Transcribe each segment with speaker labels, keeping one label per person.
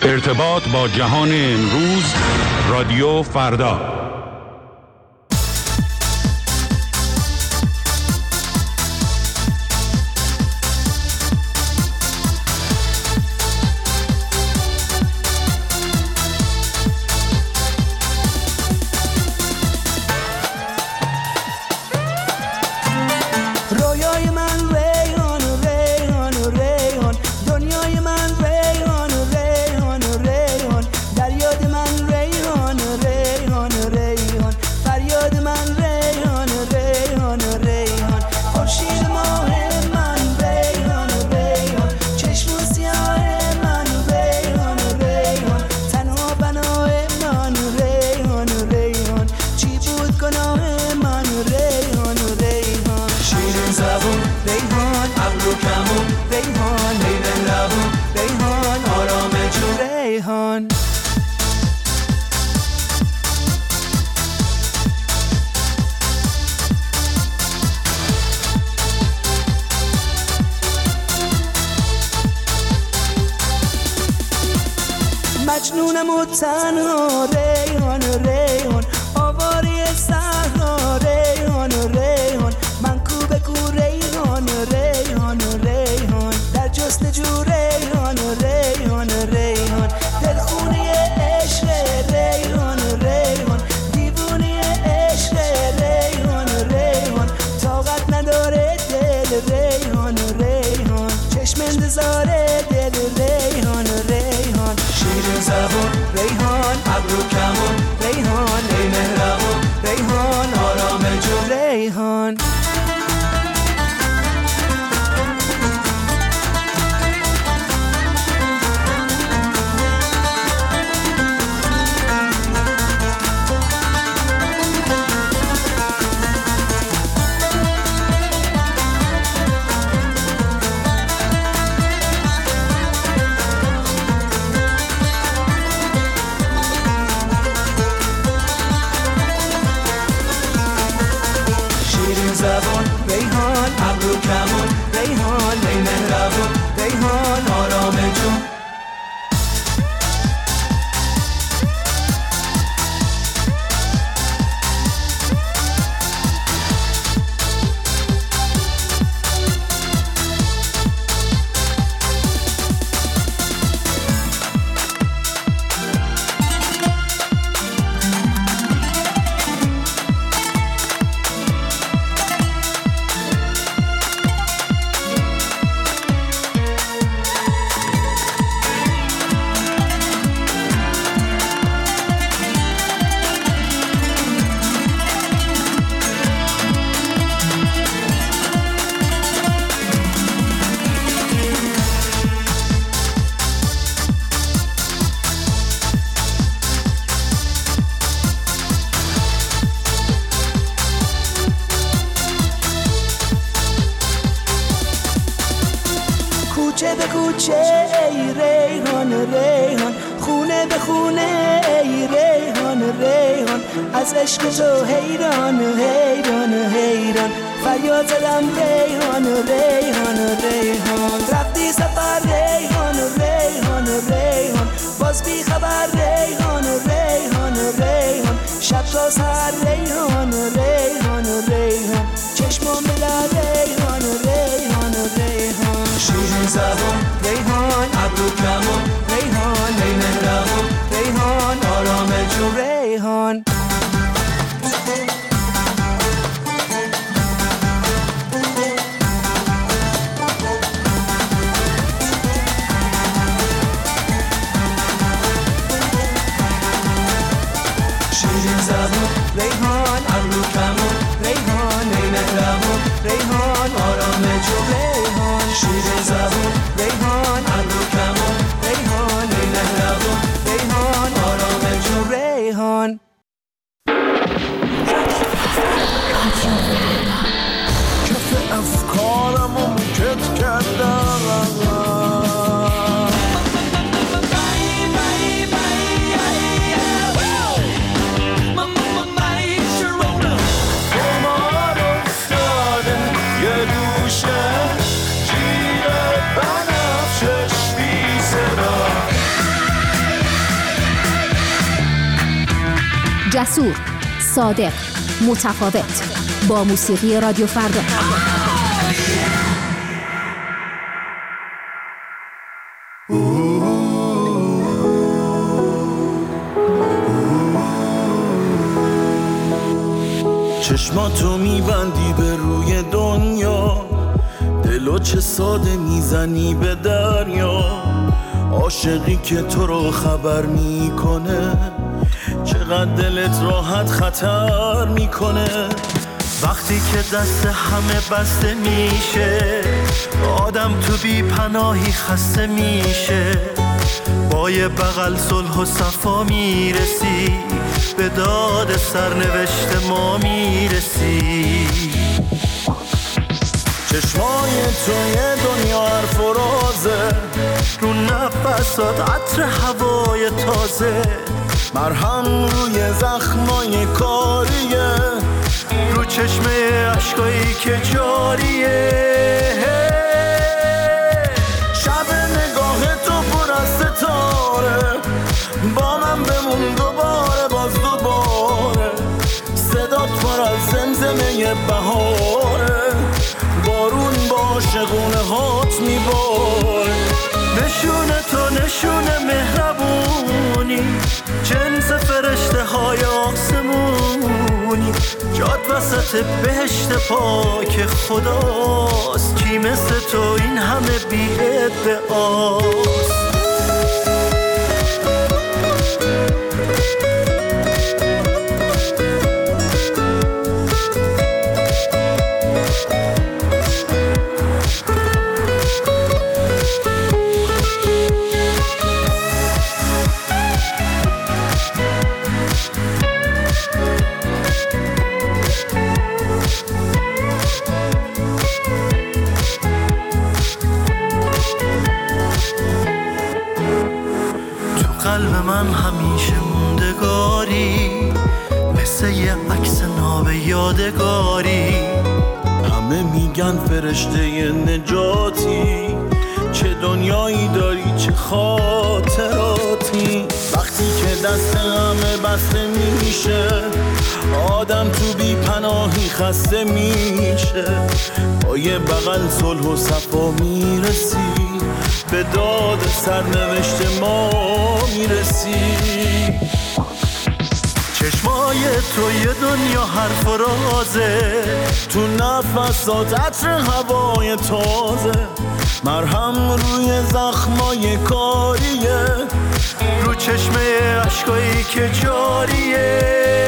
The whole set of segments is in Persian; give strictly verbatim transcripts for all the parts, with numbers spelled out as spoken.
Speaker 1: ارتباط با جهان امروز، رادیو فردا.
Speaker 2: مجنونم و تنها ریحان ریحان آواری صحرا ریحان ریحان من کو به کو ریحان ریحان ریحان در جستجو ریحان ریحان ریحان دلخونی عشق ریحان ریحان دیوونی عشق ریحان ریحان طاقت نداره دل ریحان ریحان چشم انتظار دل ریحان ریحان شیرین زبون ریحان ابرو کمون ریحان ای مهربون ریحان آرام جون ریحان زبون ریحان ابرو کمون ریحان ای مهربون ریحان آرام جون کوچه به کوچه ای ریحان ریحان خونه به خونه ای ریحان ریحان از عشق تو حیران حیران حیران فریاد زدم ریحان ریحان ریحان رفتی سفر ریحان ریحان ریحان باز بی خبر ریحان ریحان ریحان شب تا سحر ریحان ریحان ریحان چشمم بلد ریحان ریحان ریحان شیرین زبون ریحان ابرو کمون ریحان ای مهربون ریحان آرام جون ریحان
Speaker 3: جسور، صادق، متفاوت. با موسیقی رادیو فردا.
Speaker 4: چشماتو میبندی به روی دنیا، دلو چه ساده میزنی به دریا. عاشقی که تو رو خبر میکنه، چقدر دلت راحت خطر میکنه. وقتی که دست همه بسته میشه، آدم تو بی پناهی خسته میشه. با یه بغل صلح و صفا میرسی، به داد سرنوشت ما میرسی. چشمای تو یه دنیا حرف و رازه، رو نفسات عطر هوای تازه. مرهم روی زخمای کاریه، رو چشمه عشقایی که جاریه. شب نگاه تو پر از ستاره، با من بمون دوباره باز دوباره. صدات پر از زمزمه بهاره، بارون با شگونه هات میباره. نشونه تو نشونه مهربونی، جنس فرشته های آسمونی. جاد وسط بهشت پاک خداست، کی مثل تو این همه بی ادعاست. قلب من همیشه موندگاری، مثل یه عکس ناب یادگاری. همه میگن فرشته نجاتی، چه دنیایی داری چه خاطراتی. وقتی که دست همه بسته میشه، آدم تو بی پناهی خسته میشه. با یه بغل صلح و صفا میرسی، به داد سرنوشت ما میرسی. چشمای تو یه دنیا حرف و رازه، تو نفسات عطر هوای تازه. مرهم روی زخمای کاریه، رو چشمه عشقایی که جاریه.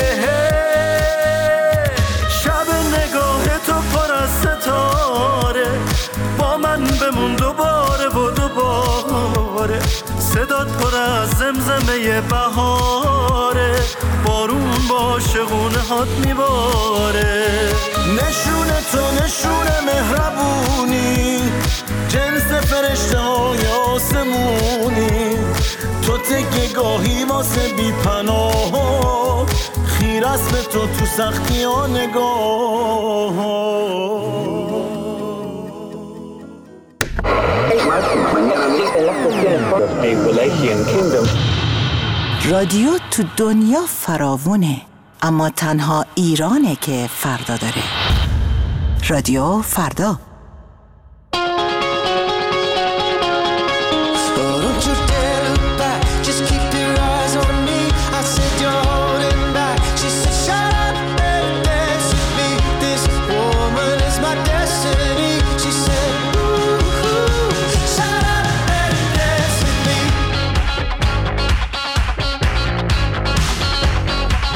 Speaker 4: شب نگاه تو پر از ستاره، با من بمون دوباره و دوباره. صدات پر از زمزمه بهاره، بارون با شگونه هات میباره. نشونه تو نشونه مهربونی، جنس فرشته های آسمونی. تو تکه گاهی واسه بی پناه، خیر است به تو تو سختی ها نگاه.
Speaker 5: رادیو تو دنیا فراوونه، اما تنها ایرانه که فردا داره. رادیو فردا.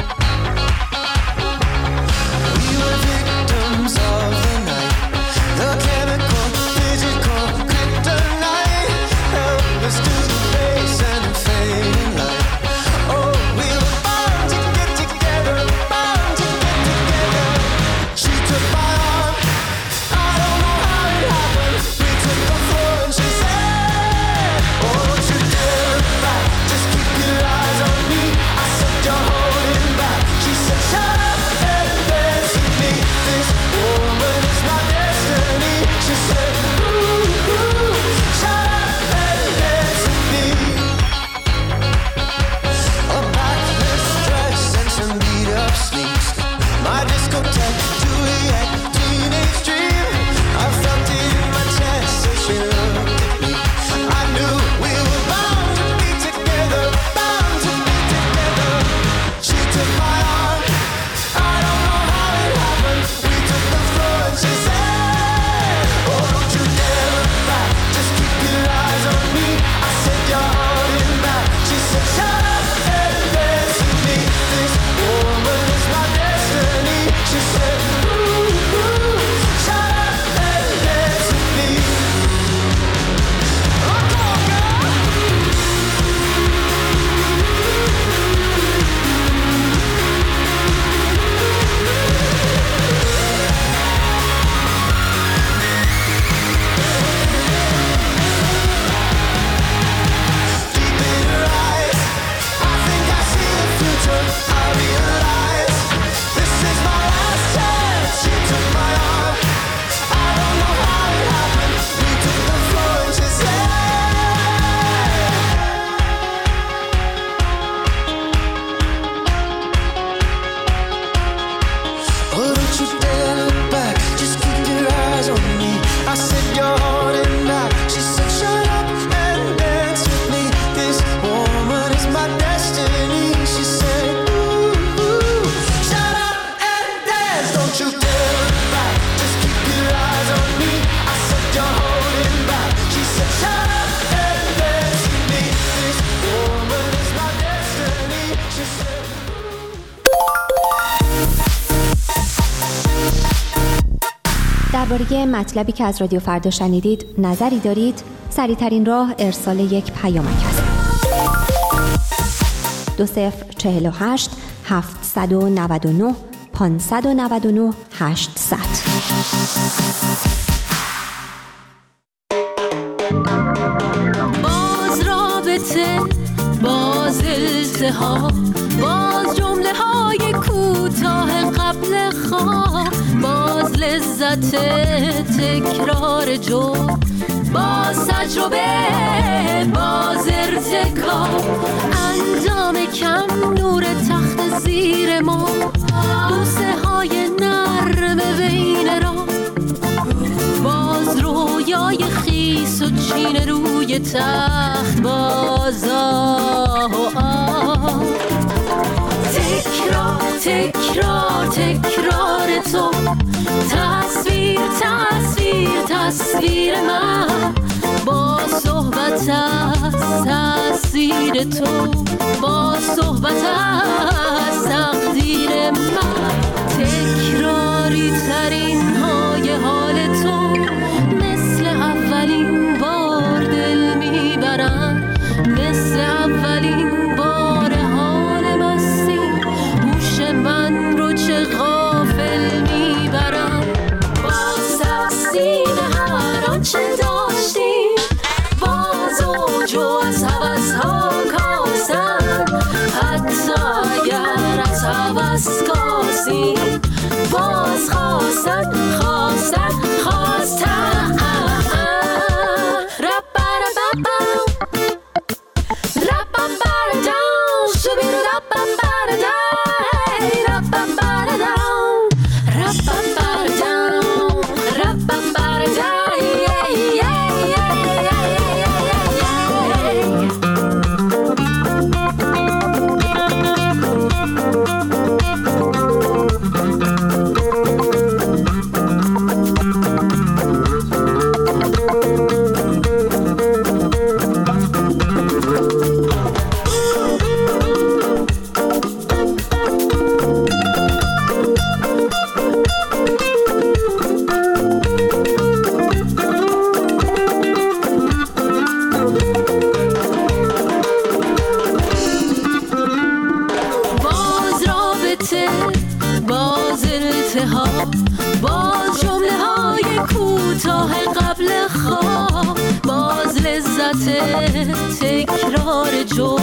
Speaker 6: The
Speaker 3: درباره مطلبی که از رادیو فردا شنیدید نظری دارید؟ سریع‌ترین راه ارسال یک پیامک است. دو صفر چهل و هشت هفتصد و نود و نه پانصد و نود و نه هشتصد.
Speaker 6: باز رابطه، باز التهاب، باز جمله های کوتاه قبل خواب، باز لذت تکرار جو، باز تجربه، باز ارتکاب، انجام کم، نور تخت زیر ما، بوسه های نرم بین را، باز رویای خیس و چین روی تخت، باز آه و آه، تکرار تکرار تکرار تو، تصویر تصویر تصویر من، با صحبت از تأثیر تو، با صحبت از تقدیر من، تکراری ترین های حال تو، مثل اولین بار دل میبرن، مثل اولین بار حال مستی، هوش من رو چه غافل میبرن، باز تقسیم هر آنچه داشتیم، باز اوج و از هوس ها کاسن، حتی اگر از هوس کاسیم، باز خواستن خواستن خواستن، باز التهاب، باز جمله های کوتاه قبل خواب، باز لذت تکرار جو،